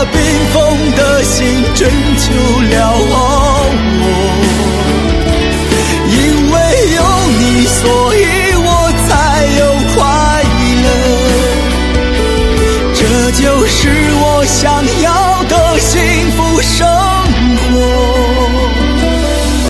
冰封的心拯救了我。因为有你，所以我才有快乐，这就是我想要